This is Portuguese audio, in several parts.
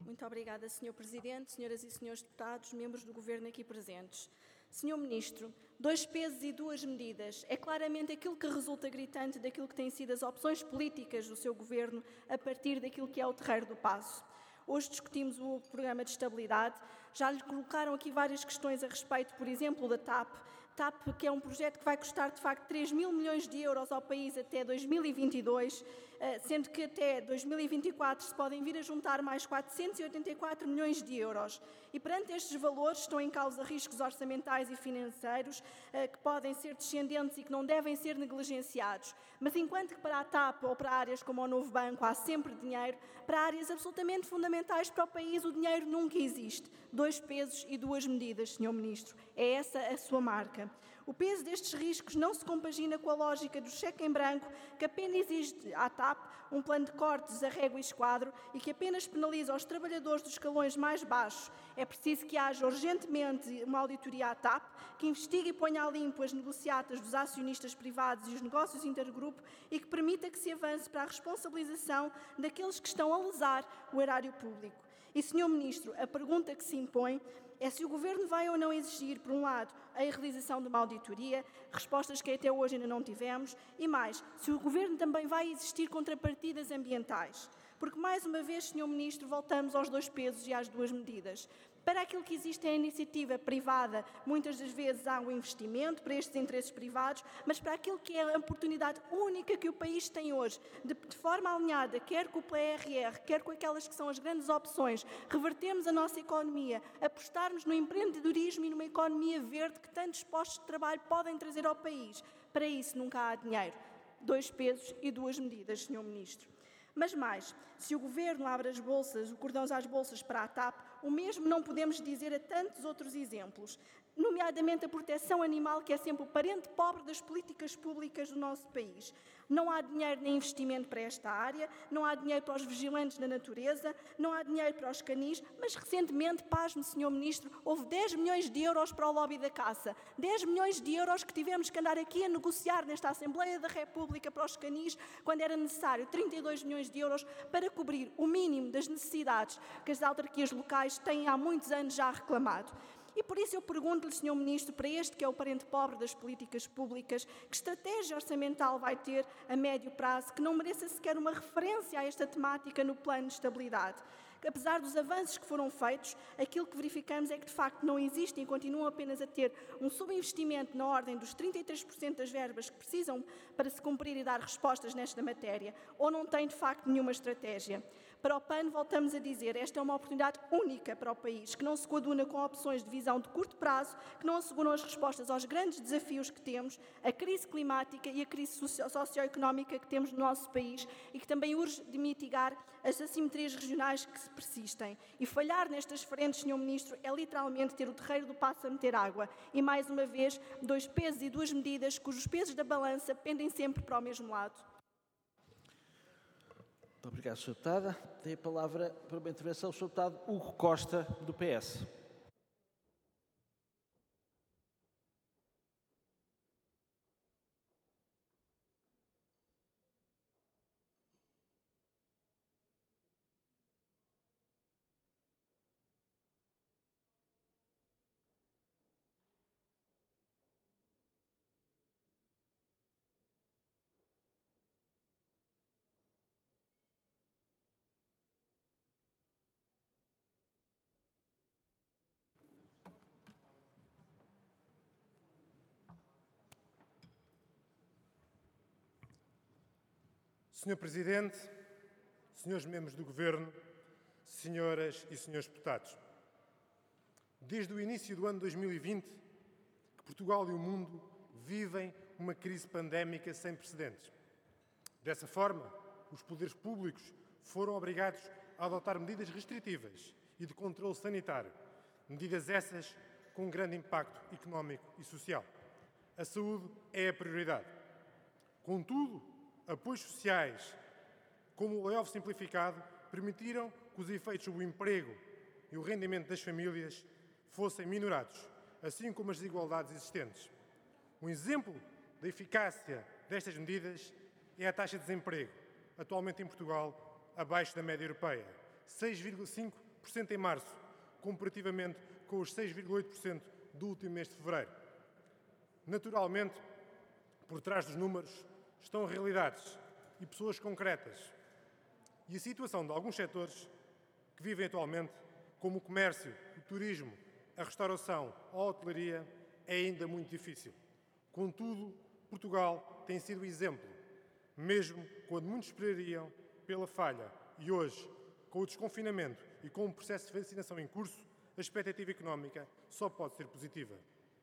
Muito obrigada, Sr. Presidente, senhoras e senhores deputados, membros do Governo aqui presentes. Sr. Ministro, 2 pesos e 2 medidas é claramente aquilo que resulta gritante daquilo que têm sido as opções políticas do seu Governo a partir daquilo que é o terreiro do Paço. Hoje discutimos o programa de estabilidade. Já lhe colocaram aqui várias questões a respeito, por exemplo, da TAP. TAP, que é um projeto que vai custar, de facto, 3 mil milhões de euros ao país até 2022, sendo que até 2024 se podem vir a juntar mais 484 milhões de euros. E perante estes valores estão em causa riscos orçamentais e financeiros que podem ser descendentes e que não devem ser negligenciados. Mas enquanto que para a TAP ou para áreas como o Novo Banco há sempre dinheiro, para áreas absolutamente fundamentais para o país o dinheiro nunca existe. 2 pesos e 2 medidas, Sr. Ministro. É essa a sua marca. O peso destes riscos não se compagina com a lógica do cheque em branco que apenas exige à TAP um plano de cortes a régua e esquadro e que apenas penaliza os trabalhadores dos escalões mais baixos. É preciso que haja urgentemente uma auditoria à TAP que investigue e ponha a limpo as negociatas dos acionistas privados e os negócios intergrupo e que permita que se avance para a responsabilização daqueles que estão a lesar o erário público. E, Sr. Ministro, a pergunta que se impõe é se o Governo vai ou não exigir, por um lado, a realização de uma auditoria, respostas que até hoje ainda não tivemos, e mais, se o Governo também vai exigir contrapartidas ambientais. Porque, mais uma vez, Sr. Ministro, voltamos aos 2 pesos e às 2 medidas. Para aquilo que existe é a iniciativa privada, muitas das vezes há um investimento para estes interesses privados, mas para aquilo que é a oportunidade única que o país tem hoje, de forma alinhada, quer com o PRR, quer com aquelas que são as grandes opções, revertermos a nossa economia, apostarmos no empreendedorismo e numa economia verde que tantos postos de trabalho podem trazer ao país. Para isso nunca há dinheiro. 2 pesos e 2 medidas, Sr. Ministro. Mas mais, se o Governo abre as bolsas, o cordão às bolsas para a TAP, o mesmo não podemos dizer a tantos outros exemplos, nomeadamente a proteção animal, que é sempre o parente pobre das políticas públicas do nosso país. Não há dinheiro nem investimento para esta área, não há dinheiro para os vigilantes da natureza, não há dinheiro para os canis, mas recentemente, pasme, Sr. Ministro, houve 10 milhões de euros para o lobby da caça. 10 milhões de euros que tivemos que andar aqui a negociar nesta Assembleia da República para os canis, quando era necessário 32 milhões de euros para cobrir o mínimo das necessidades que as autarquias locais têm há muitos anos já reclamado. E por isso eu pergunto-lhe, Sr. Ministro, para este que é o parente pobre das políticas públicas, que estratégia orçamental vai ter a médio prazo que não mereça sequer uma referência a esta temática no plano de estabilidade? Que, apesar dos avanços que foram feitos, aquilo que verificamos é que de facto não existem e continuam apenas a ter um subinvestimento na ordem dos 33% das verbas que precisam para se cumprir e dar respostas nesta matéria, ou não têm de facto nenhuma estratégia. Para o PAN, voltamos a dizer, esta é uma oportunidade única para o país, que não se coaduna com opções de visão de curto prazo, que não asseguram as respostas aos grandes desafios que temos, a crise climática e a crise socioeconómica que temos no nosso país e que também urge de mitigar as assimetrias regionais que se persistem. E falhar nestas frentes, Sr. Ministro, é literalmente ter o terreiro do Paço a meter água. E, mais uma vez, 2 pesos e 2 medidas cujos pesos da balança pendem sempre para o mesmo lado. Muito obrigado, Sr. Deputada. Tem a palavra para uma intervenção o Sr. Deputado Hugo Costa, do PS. Senhor Presidente, senhores membros do Governo, senhoras e senhores deputados, desde o início do ano 2020, que Portugal e o mundo vivem uma crise pandémica sem precedentes. Dessa forma, os poderes públicos foram obrigados a adotar medidas restritivas e de controle sanitário, medidas essas com um grande impacto económico e social. A saúde é a prioridade. Contudo, apoios sociais, como o layoff simplificado, permitiram que os efeitos sobre o emprego e o rendimento das famílias fossem minorados, assim como as desigualdades existentes. Um exemplo da eficácia destas medidas é a taxa de desemprego, atualmente em Portugal abaixo da média europeia, 6,5 em março, comparativamente com os 6,8% do último mês de fevereiro. Naturalmente, por trás dos números estão realidades e pessoas concretas. E a situação de alguns setores que vivem atualmente, como o comércio, o turismo, a restauração ou a hotelaria, é ainda muito difícil. Contudo, Portugal tem sido exemplo, mesmo quando muitos esperariam pela falha. E hoje, com o desconfinamento e com o processo de vacinação em curso, a expectativa económica só pode ser positiva.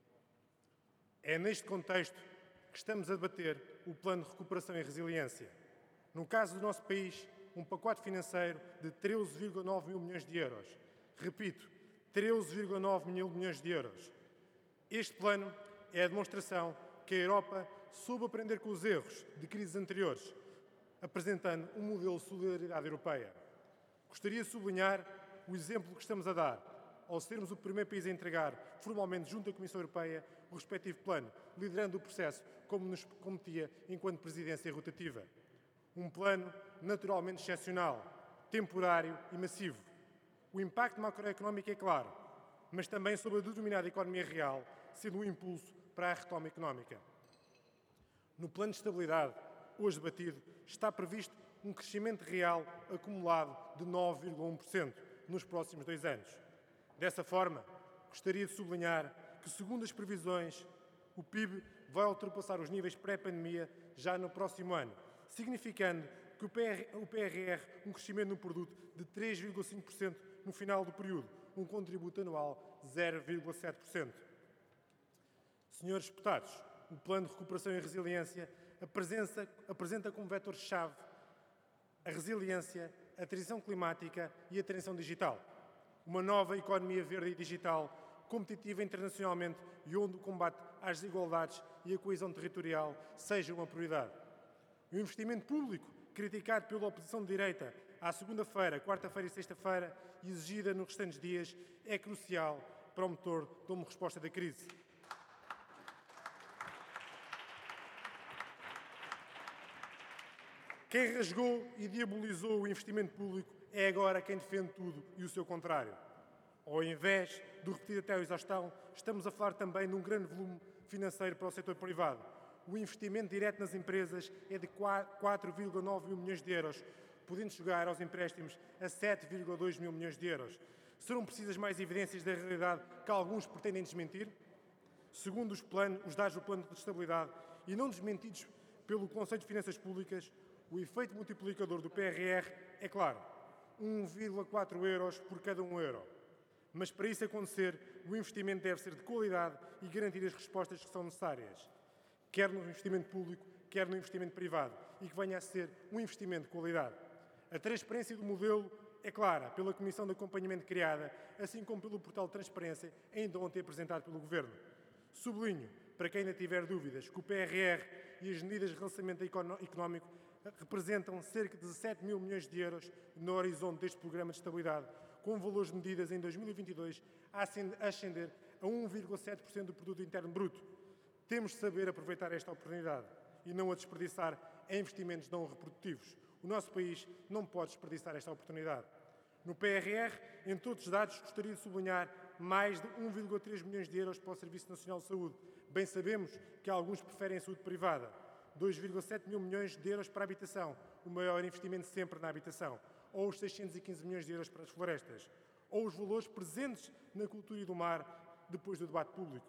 É neste contexto que estamos a debater o Plano de Recuperação e Resiliência. No caso do nosso país, um pacote financeiro de 13,9 mil milhões de euros. Repito, 13,9 mil milhões de euros. Este plano é a demonstração que a Europa soube aprender com os erros de crises anteriores, apresentando um modelo de solidariedade europeia. Gostaria de sublinhar o exemplo que estamos a dar, ao sermos o primeiro país a entregar formalmente junto à Comissão Europeia o respectivo plano, liderando o processo como nos competia enquanto presidência rotativa. Um plano naturalmente excepcional, temporário e massivo. O impacto macroeconómico é claro, mas também sobre a denominada economia real, sendo um impulso para a retoma económica. No plano de estabilidade, hoje debatido, está previsto um crescimento real acumulado de 9,1% nos próximos 2 anos. Dessa forma, gostaria de sublinhar que, segundo as previsões, o PIB vai ultrapassar os níveis pré-pandemia já no próximo ano, significando que o PRR, um crescimento no produto de 3,5% no final do período, um contributo anual de 0,7%. Senhores deputados, o Plano de Recuperação e Resiliência apresenta como vetores-chave a resiliência, a transição climática e a transição digital. Uma nova economia verde e digital, competitiva internacionalmente e onde o combate às desigualdades e a coesão territorial seja uma prioridade. O investimento público, criticado pela oposição de direita à segunda-feira, quarta-feira e sexta-feira, e exigida nos restantes dias, é crucial para o motor de uma resposta da crise. Quem rasgou e diabolizou o investimento público é agora quem defende tudo e o seu contrário. Ao invés do repetir até a exaustão, estamos a falar também de um grande volume financeiro para o setor privado. O investimento direto nas empresas é de 4,9 mil milhões de euros, podendo chegar aos empréstimos a 7,2 mil milhões de euros. Serão precisas mais evidências da realidade que alguns pretendem desmentir? Segundo os dados do Plano de Estabilidade, e não desmentidos pelo Conselho de Finanças Públicas, o efeito multiplicador do PRR é claro, 1,4 euros por cada 1 euro. Mas para isso acontecer, o investimento deve ser de qualidade e garantir as respostas que são necessárias, quer no investimento público, quer no investimento privado, e que venha a ser um investimento de qualidade. A transparência do modelo é clara pela Comissão de Acompanhamento criada, assim como pelo portal de transparência ainda ontem apresentado pelo Governo. Sublinho, para quem ainda tiver dúvidas, que o PRR e as medidas de relançamento económico representam cerca de 17 mil milhões de euros no horizonte deste programa de estabilidade, com valores de medidas em 2022 a ascender a 1,7% do produto interno bruto. Temos de saber aproveitar esta oportunidade e não a desperdiçar em investimentos não reprodutivos. O nosso país não pode desperdiçar esta oportunidade. No PRR, entre outros dados, gostaria de sublinhar mais de 1,3 milhões de euros para o Serviço Nacional de Saúde. Bem sabemos que alguns preferem a saúde privada. 2,7 mil milhões de euros para a habitação, o maior investimento sempre na habitação, ou os 615 milhões de euros para as florestas, ou os valores presentes na cultura e do mar depois do debate público.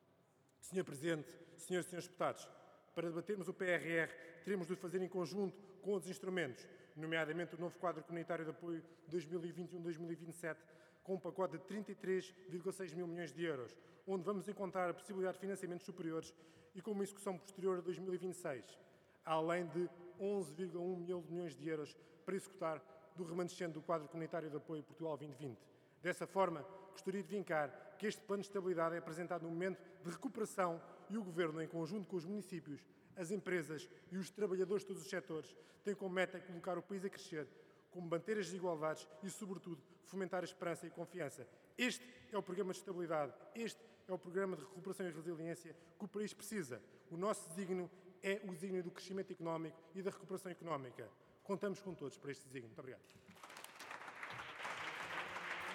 Sr. Presidente, senhoras e senhores deputados, para debatermos o PRR, teremos de o fazer em conjunto com outros instrumentos, nomeadamente o novo quadro comunitário de apoio 2021-2027, com um pacote de 33,6 mil milhões de euros, onde vamos encontrar a possibilidade de financiamentos superiores e com uma execução posterior a 2026, além de 11,1 mil milhões de euros para executar do remanescente do quadro comunitário de apoio Portugal 2020. Dessa forma, gostaria de vincar que este plano de estabilidade é apresentado no momento de recuperação e o Governo, em conjunto com os municípios, as empresas e os trabalhadores de todos os setores, tem como meta colocar o país a crescer, combater as desigualdades e, sobretudo, fomentar a esperança e a confiança. Este é o programa de estabilidade, este é o programa de recuperação e resiliência que o país precisa. O nosso desígnio é o desígnio do crescimento económico e da recuperação económica. Contamos com todos para este desígnio. Muito obrigado.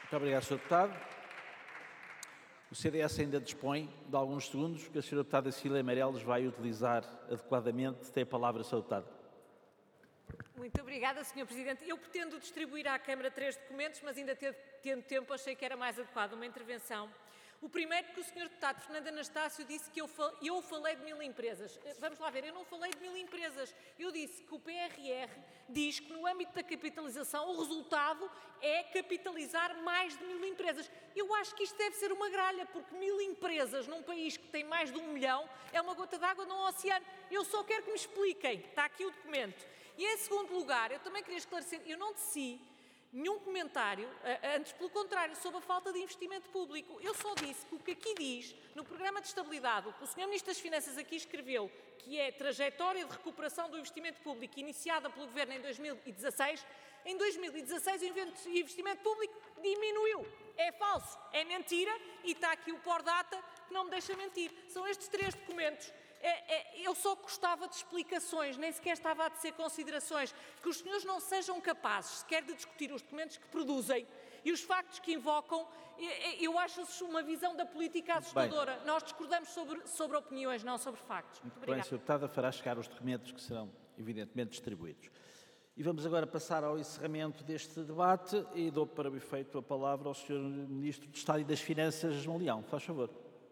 Muito obrigado, Sr. Deputado. O CDS ainda dispõe de alguns segundos que a Sra. Deputada Cecília Meireles vai utilizar adequadamente. Tem a palavra, Sra. Deputada. Muito obrigada, Sr. Presidente. Eu pretendo distribuir à Câmara 3 documentos, mas ainda tendo tempo, achei que era mais adequado uma intervenção. O primeiro, que o Sr. Deputado Fernando Anastácio disse que eu falei de 1000 empresas. Vamos lá ver, eu não falei de 1000 empresas. Eu disse que o PRR diz que no âmbito da capitalização o resultado é capitalizar mais de 1000 empresas. Eu acho que isto deve ser uma gralha, porque 1000 empresas num país que tem mais de 1 milhão é uma gota d'água num oceano. Eu só quero que me expliquem. Está aqui o documento. E em segundo lugar, eu também queria esclarecer, eu não teci nenhum comentário, antes pelo contrário, sobre a falta de investimento público. Eu só disse que o que aqui diz, no Programa de Estabilidade, o que o Sr. Ministro das Finanças aqui escreveu, que é trajetória de recuperação do investimento público iniciada pelo Governo em 2016, em 2016 o investimento público diminuiu. É falso, é mentira e está aqui o POR-Data que não me deixa mentir. São estes 3 documentos. Eu só gostava de explicações, nem sequer estava a dizer considerações, que os senhores não sejam capazes sequer de discutir os documentos que produzem e os factos que invocam. Eu acho uma visão da política assustadora. Nós discordamos sobre opiniões, não sobre factos. Muito bem, Sra. Deputada, fará chegar os documentos que serão, evidentemente, distribuídos. E vamos agora passar ao encerramento deste debate e dou para o efeito a palavra ao Sr. Ministro de Estado e das Finanças, João Leão. Faz favor.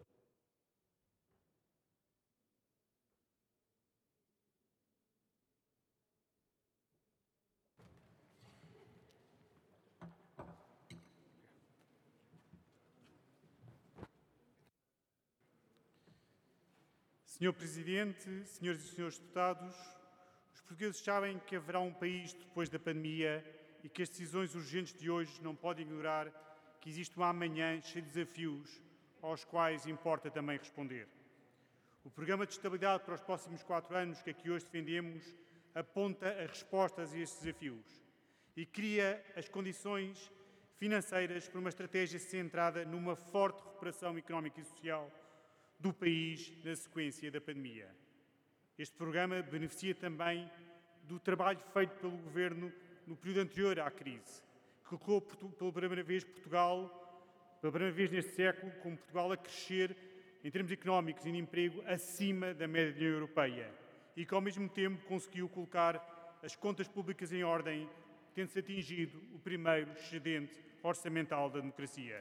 Senhor Presidente, senhoras e senhores deputados, os portugueses sabem que haverá um país depois da pandemia e que as decisões urgentes de hoje não podem ignorar que existe um amanhã cheio de desafios aos quais importa também responder. O Programa de Estabilidade para os próximos 4 anos que aqui hoje defendemos aponta as respostas a estes desafios e cria as condições financeiras para uma estratégia centrada numa forte recuperação económica e social do país na sequência da pandemia. Este programa beneficia também do trabalho feito pelo Governo no período anterior à crise, que colocou pela primeira vez neste século, como Portugal a crescer em termos económicos e de emprego acima da média da União Europeia e que ao mesmo tempo conseguiu colocar as contas públicas em ordem, tendo-se atingido o primeiro excedente orçamental da democracia.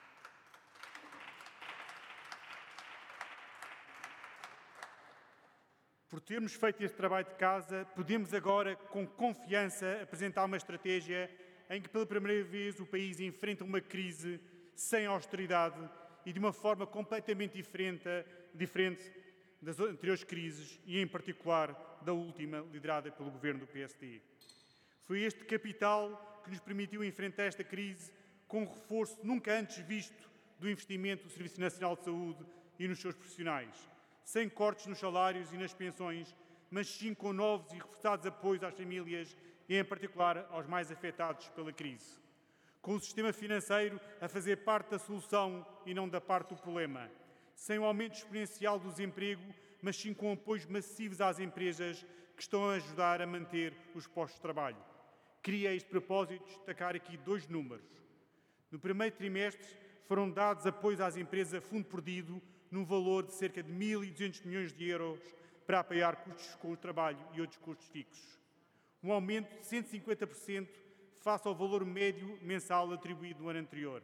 Por termos feito este trabalho de casa, podemos agora, com confiança, apresentar uma estratégia em que, pela primeira vez, o país enfrenta uma crise sem austeridade e de uma forma completamente diferente das anteriores crises e, em particular, da última, liderada pelo governo do PSD. Foi este capital que nos permitiu enfrentar esta crise com um reforço nunca antes visto do investimento do Serviço Nacional de Saúde e nos seus profissionais, sem cortes nos salários e nas pensões, mas sim com novos e reforçados apoios às famílias e, em particular, aos mais afetados pela crise. Com o sistema financeiro a fazer parte da solução e não da parte do problema. Sem o aumento exponencial do desemprego, mas sim com apoios massivos às empresas que estão a ajudar a manter os postos de trabalho. Queria, a este propósito, destacar aqui 2 números. No primeiro trimestre, foram dados apoios às empresas a fundo perdido, num valor de cerca de 1.200 milhões de euros para apoiar custos com o trabalho e outros custos fixos. Um aumento de 150% face ao valor médio mensal atribuído no ano anterior.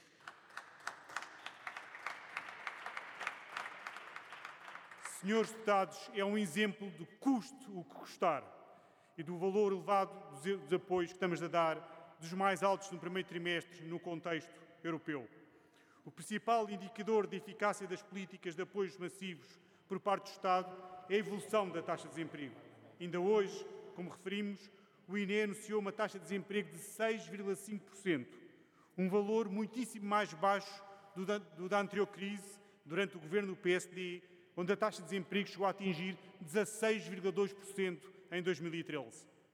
Senhores deputados, é um exemplo do custo, o que custar, e do valor elevado dos apoios que estamos a dar, dos mais altos no primeiro trimestre no contexto europeu. O principal indicador de eficácia das políticas de apoios massivos por parte do Estado é a evolução da taxa de desemprego. Ainda hoje, como referimos, o INE anunciou uma taxa de desemprego de 6,5%, um valor muitíssimo mais baixo do da anterior crise, durante o governo do PSD, onde a taxa de desemprego chegou a atingir 16,2% em 2013.